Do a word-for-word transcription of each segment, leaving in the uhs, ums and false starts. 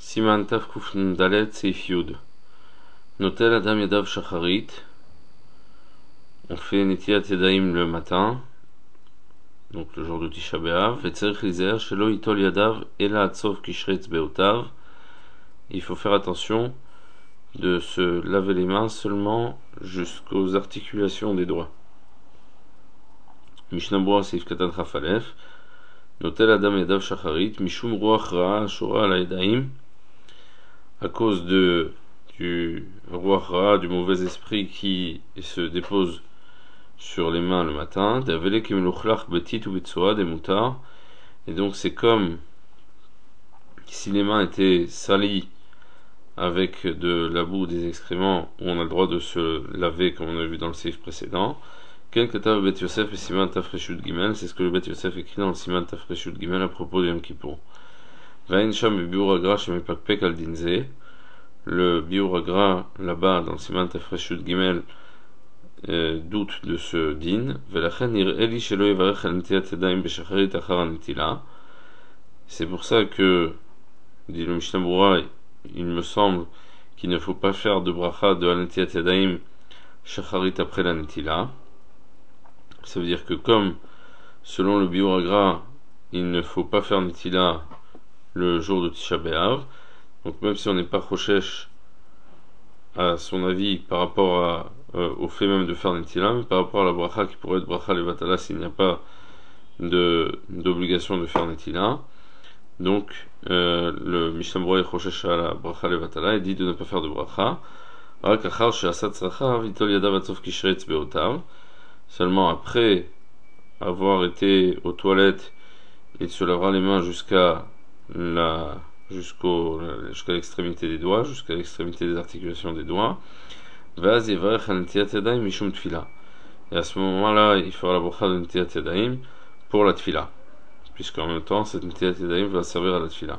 Siman Taf Kuf Nun Dalet Seif Yud. Notel Adam Yadav Shacharit. On fait Netilat Yadayim le matin, donc le jour de Tisha B'Av. Et Tzarich Lizer Shelo Yitol Yadav Ela Atzov Kishretz Beotav. Il faut faire attention de se laver les mains seulement jusqu'aux articulations des doigts. Mishnah Berurah Seif Katan Chaf Alef. Notel Adam Yadav Shacharit. Mishum Ruach Ra'a Shora Ala Yadayim. À cause de du Ruach Ra'a, du mauvais esprit qui se dépose sur les mains le matin, et donc c'est comme si les mains étaient salies avec de la boue des excréments, où on a le droit de se laver comme on a vu dans le seif précédent. C'est ce que le Bet Yosef écrit dans le Siman Tafreshut Gimel à propos du Yom Kippour. Le Biur Agra là-bas dans le Siman Tafreshut Gimel euh, doute de ce din. C'est pour ça que, dit le Mishnah Berurah, il me semble qu'il ne faut pas faire de bracha de Al-Netilat Yadayim Shacharit après la Netila. Ça veut dire que comme selon le Biur Agra il ne faut pas faire Netila le jour de Tisha B'Av, donc même si on n'est pas Choshesh à son avis par rapport à, euh, au fait même de faire Netila, mais par rapport à la bracha qui pourrait être bracha levatala s'il n'y a pas de, d'obligation de faire Netila, donc euh, le Mishnah Berurah est Choshesh à la bracha levatala et dit de ne pas faire de bracha. Seulement après avoir été aux toilettes, il se lavera les mains jusqu'à la jusqu'au jusqu'à l'extrémité des doigts, jusqu'à l'extrémité des articulations des doigts. Et à ce moment-là, il fera la bracha de Netilat Yadayim pour la tfila, puisqu'en même temps, cette Netilat Yadayim va servir à la tfila.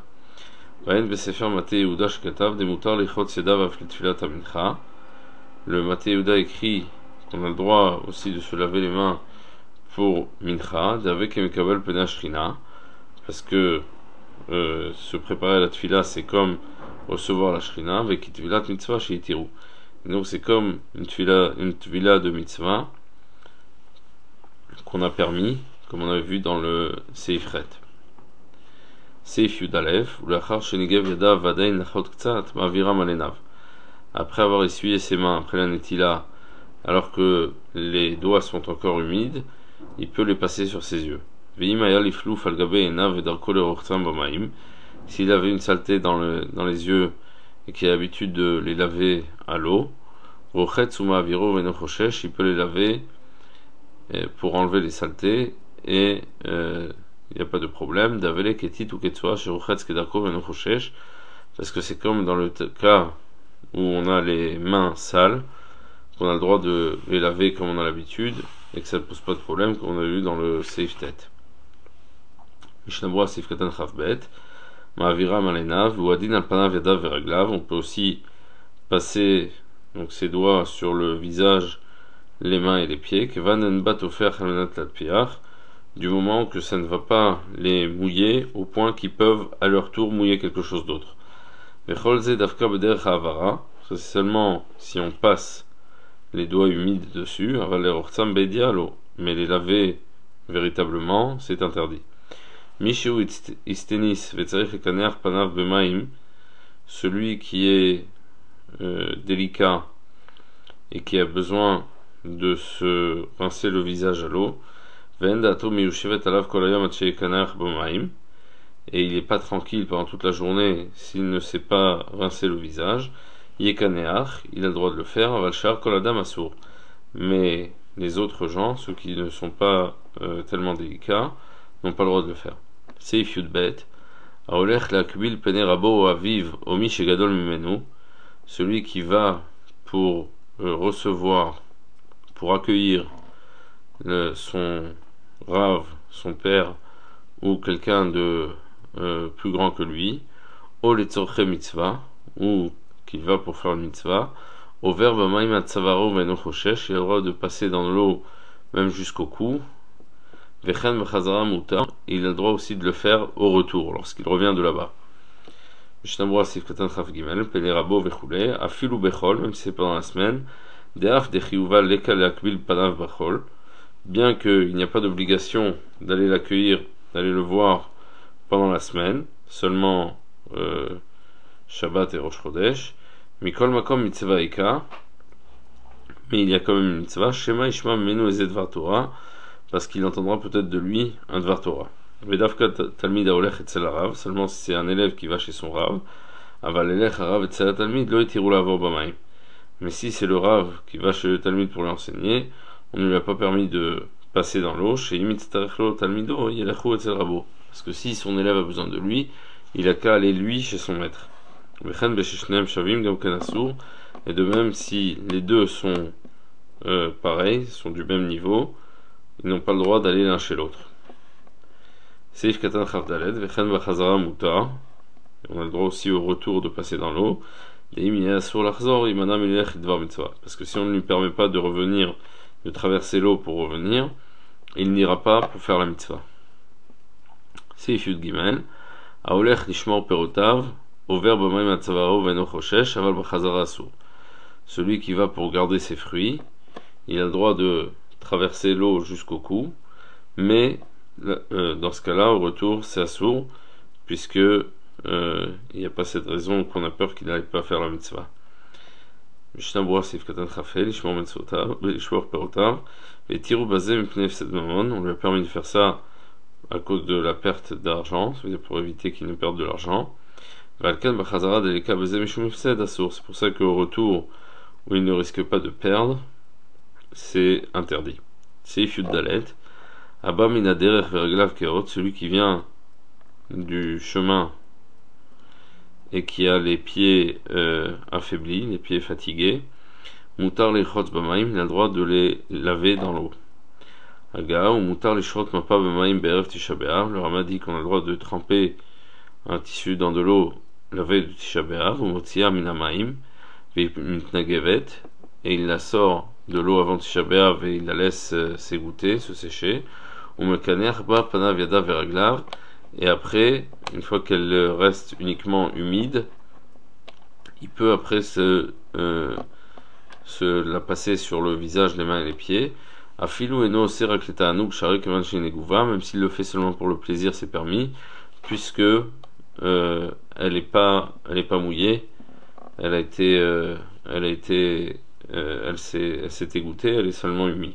Le Matei Yehuda écrit qu'on a le droit aussi de se laver les mains pour mincha, avec Mekabel Pena Shrina, parce que euh, se préparer à la tfila c'est comme recevoir la shrina, avec tfilat mitzvah chez Itiru. Donc c'est comme une tfila, une tfila de mitzvah qu'on a permis, comme on a vu dans le Seifret. Seif Yudalev, ou l'achar shenigev yadav vadain nachot ktsat ma'aviram alenav. Après avoir essuyé ses mains après la netila, alors que les doigts sont encore humides, il peut les passer sur ses yeux. S'il avait une saleté dans, le, dans les yeux et qu'il a l'habitude de les laver à l'eau, il peut les laver pour enlever les saletés et euh, il n'y a pas de problème. Parce que c'est comme dans le cas où on a les mains sales, qu'on a le droit de les laver comme on a l'habitude et que ça ne pose pas de problème, comme on a vu dans le Seif Tet. Mishnah Berurah Seif Katan Chaf Bet, Ma'aviram alenav, ou adin al panav yadav veraglav. On peut aussi passer donc ses doigts sur le visage, les mains et les pieds. Kevan en bat ofer halmenat latpiach, du moment que ça ne va pas les mouiller au point qu'ils peuvent à leur tour mouiller quelque chose d'autre. Vechol ze davka bederech ha'avara, c'est seulement si on passe les doigts humides dessus, mais les laver véritablement, c'est interdit. Mishu istenis vetzarich ekaneach panav bemaim, celui qui est euh, délicat et qui a besoin de se rincer le visage à l'eau, vendato miyushevet alav kol hayom ad sheikaneach bemaim, et il n'est pas tranquille pendant toute la journée s'il ne sait pas rincer le visage. Yekaneach, il a le droit de le faire, avalshar kol adam asur. Mais les autres gens, ceux qui ne sont pas euh, tellement délicats, n'ont pas le droit de le faire. Seif Yudbet, aolech lakbil pene rabo aviv omi shegadol mimenu, celui qui va pour euh, recevoir, pour accueillir le, son rave, son père, ou quelqu'un de euh, plus grand que lui, o letzorche mitzvah, ou qu'il va pour faire une mitzvah, au verbe maïm atzavaro veno choshesh, il a le droit de passer dans l'eau même jusqu'au cou, vechen vechazara mutar, il a le droit aussi de le faire au retour, lorsqu'il revient de là-bas. Mishnah Sif Katan Chaf Gimel, Pele Rabo Vechule, Afilu Bechol, même si c'est pendant la semaine, Deaf de Chiyuva Leka Leakbil Panav Bachol, bien qu'il n'y a pas d'obligation d'aller l'accueillir, d'aller le voir pendant la semaine, seulement euh, Shabbat et Rosh Chodesh, Mikol Makom Mitzvah Eka, mais il y a quand même une mitzvah, Shema Ishma Menu Ezed Dvar Torah, parce qu'il entendra peut-être de lui un Dvar Torah. Vedavka Talmid Aolech Etzel Rav, seulement si c'est un élève qui va chez son Rav, Aval Elech Rav Etzel Talmid Lo Etiru Lavor Bamaim. Mais si c'est le Rav qui va chez le Talmid pour lui enseigner, on ne lui a pas permis de passer dans l'eau, chez Imit Starechlo Talmido, Yelechu Etzel Rabo. Parce que si son élève a besoin de lui, il a qu'à aller lui chez son maître. Vechen Beshishneem Shavim Gam Kanasur, et de même si les deux sont euh, pareils, sont du même niveau, ils n'ont pas le droit d'aller l'un chez l'autre. Seif Katan Chavdaled, Vechen Bachazara Muta, on a le droit aussi au retour de passer dans l'eau. Parce que si on ne lui permet pas de revenir, de traverser l'eau pour revenir, il n'ira pas pour faire la mitzvah. Seif Yud Gimel, Aolech Nishmor Perotav, Over Bamaim Atzavaro Veno Choshesh, Aval Bachazara Asur. Celui qui va pour garder ses fruits, il a le droit de traverser l'eau jusqu'au cou, mais euh, dans ce cas-là, au retour, c'est assourd, puisque euh, il n'y a pas cette raison qu'on a peur qu'il n'arrive pas à faire la mitzvah. Mishnah Berurah Sif Katan Chafel, Ishmor Mitzvotav, Ishmor Perotav, et Tiru Bazé Mipnei Fsed Mamon, on lui a permis de faire ça à cause de la perte d'argent, c'est-à-dire pour éviter qu'il ne perde de l'argent. Valkan Bachazara Deleka Bazé Mishum Fsed Assour, c'est pour ça qu'au retour, où il ne risque pas de perdre, c'est interdit. Seif Yud Dalet, Abba Mina Derech Verglav Keot, celui qui vient du chemin et qui a les pieds euh, affaiblis, les pieds fatigués, Mutar les Chotz Bamaim, il a le droit de les laver dans l'eau. Aga, ou Mutar les Shrot Mapa Bamaim Be'erev Tisha B'Av, le Rama dit qu'on a le droit de tremper un tissu dans de l'eau lavée de Tisha B'Av, ou Motzia Minamaim, Mitnagevet, et il la sort de l'eau avant Tisha B'Av et il la laisse euh, s'égoutter, se sécher, ou Mekaner Ba Panav Yada Veraglav, et après, une fois qu'elle reste uniquement humide, il peut après se, euh, se la passer sur le visage, les mains et les pieds. Afilu eno serakleta anouk share kevan shenegouva, même s'il le fait seulement pour le plaisir, c'est permis, puisque euh, elle n'est pas, elle est pas mouillée, elle a été, euh, elle a été, euh, elle s'est, elle s'est égouttée, elle est seulement humide.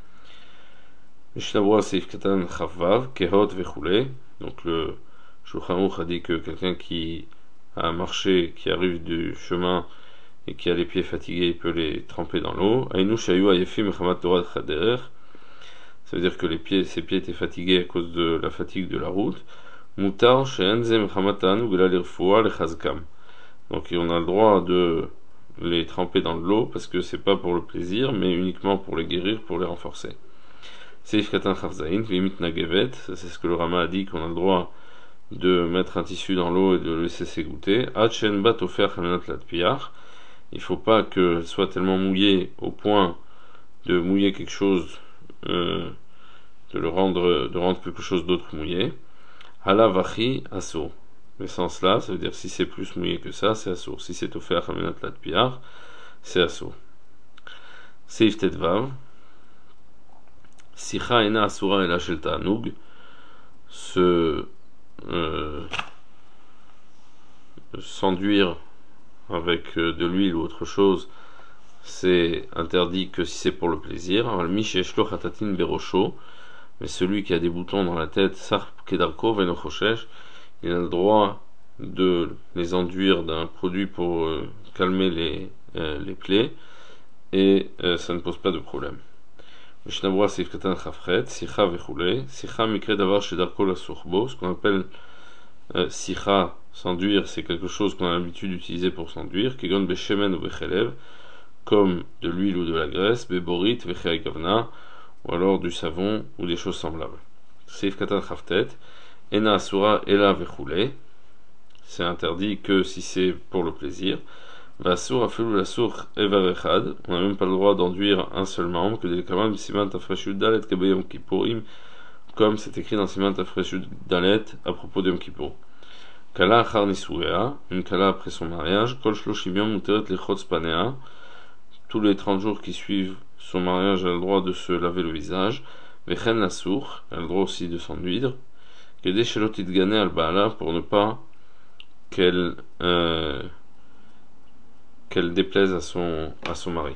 Mishnah Berurah Seif Katan Chavav Kehot Vechule. Donc le Shulchan Aruch a dit que quelqu'un qui a marché, qui arrive du chemin et qui a les pieds fatigués, il peut les tremper dans l'eau. Ainu shayu ayefim mechamat torah chaderer. Ça veut dire que les pieds, ses pieds étaient fatigués à cause de la fatigue de la route. Mutar she'en ze mechamat ta'anug ela lirfuah lechazkam. Donc on a le droit de les tremper dans de l'eau parce que c'est pas pour le plaisir, mais uniquement pour les guérir, pour les renforcer. Seif Katan Chavzain, Vimit Nagevet, c'est ce que le Rama a dit, qu'on a le droit de mettre un tissu dans l'eau et de le laisser s'égoutter. Achen Bat Ofer Chaminat Latpiach, il ne faut pas qu'elle soit tellement mouillée au point de mouiller quelque chose, euh, de le rendre, de rendre quelque chose d'autre mouillé. Hala Vachi Asso. Mais sans cela, ça veut dire si c'est plus mouillé que ça, c'est Asso. Si c'est Ofer Chaminat Latpiach, c'est Asso. Seif Tetvav. Sicha ena asura ela shel ta'anug, se euh, s'enduire avec de l'huile ou autre chose, c'est interdit que si c'est pour le plaisir. Mais celui qui a des boutons dans la tête, sarp kedarko veno choshesh, il a le droit de les enduire d'un produit pour euh, calmer les, euh, les plaies, et euh, ça ne pose pas de problème. Mishnah Berurah Seif Katan Chafret, Sicha Vechule, Sicha Mikre Davar Shedarko la Surbo, ce qu'on appelle euh, Sicha, s'enduire, c'est quelque chose qu'on a l'habitude d'utiliser pour s'enduire, Kegon Beshemen ou Bechelev, comme de l'huile ou de la graisse, Beborit, Vecheagavna, ou alors du savon ou des choses semblables. Seif Katan Chaftet, Ena Asura Ela Vechule, c'est interdit que si c'est pour le plaisir. Vasur afelu la sour evarechad, on n'a même pas le droit d'enduire un seul membre, que des kamam siman tafreshud dalet kabayom kippurim, comme c'est écrit dans siman tafreshud dalet à propos de Yom Kippour. Kala achar nisuea, une kala après son mariage, kol shloshim yom muteret lechotz panea, tous les trente jours qui suivent son mariage, elle a le droit de se laver le visage, vechen lasour, elle a le droit aussi de s'enduire, kedei shelo titgane al baala, pour ne pas qu'elle euh, qu'elle déplaise à son, à son mari.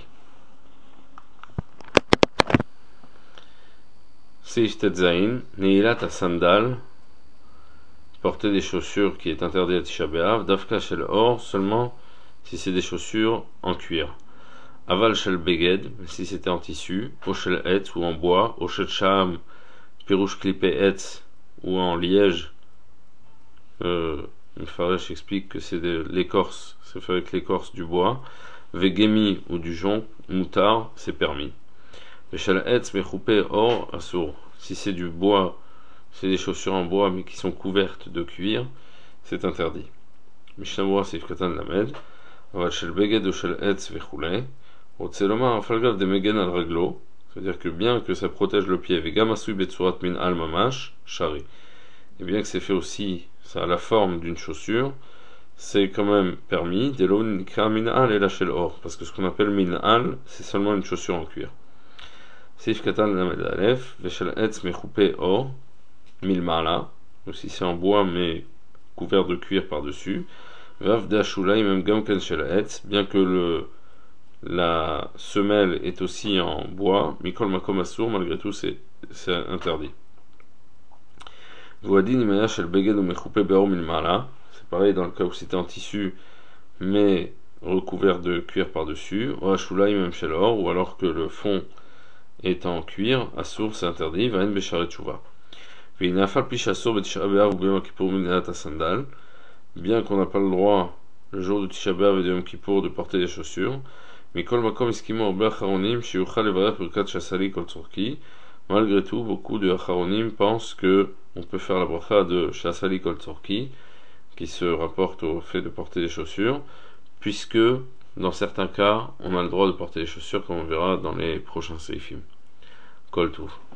Seif tetzain, neilat à sandal, porter des chaussures qui est interdit à Tisha B'Av, dafka shel or, seulement si c'est des chaussures en cuir. Aval shel beged, si c'était en tissu, o shel etz ou en bois, o shel sham, pirouche clippé etz ou en liège. Euh, Mfaresh explique que c'est de l'écorce, c'est fait avec l'écorce du bois. Vegemi ou du jonc, moutar, c'est permis. Shel etz mechoupé or assour, si c'est du bois, c'est des chaussures en bois mais qui sont couvertes de cuir, c'est interdit. Mishnah c'est Katan Lamed, Aval shel beged ou shel etz vechulei, Otseloma afalgav de megen al raglo, c'est-à-dire que bien que ça protège le pied, vegam asui betsurat min al mamash, shari, et bien que c'est fait aussi, ça a la forme d'une chaussure, c'est quand même permis, delo nikra min al et la shel or, parce que ce qu'on appelle min al, c'est seulement une chaussure en cuir. Seif Katan Lamed Alef, veshel etz mechoupé or, milmala, aussi c'est en bois mais couvert de cuir par-dessus, vav dashulai même gam ken shel etz, bien que le la semelle est aussi en bois, mikol makom assour, malgré tout c'est, c'est interdit. Voadin imaya shel beged ou mechoupé beor milmala, c'est pareil dans le cas où c'était en tissu mais recouvert de cuir par-dessus, ou ashulai même shel or, ou alors que le fond est en cuir, assour c'est interdit, vaen besharet chouva. Bien qu'on n'a pas le droit le jour de Tisha B'Av et de Yom Kippour de porter des chaussures, malgré tout, beaucoup de Acharonim pensent que on peut faire la bracha de Shasali Kol Tzorki, qui se rapporte au fait de porter des chaussures, puisque dans certains cas, on a le droit de porter des chaussures, comme on verra dans les prochains seifim. Kol Tuv.